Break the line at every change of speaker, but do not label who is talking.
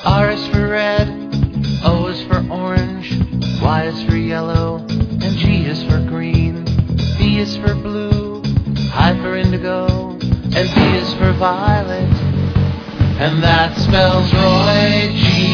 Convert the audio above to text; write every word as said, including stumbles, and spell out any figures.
R is for red, O is for orange, Y is for yellow, and G is for green. B is for blue, I for indigo, and V is for violet. And that spells Roy G.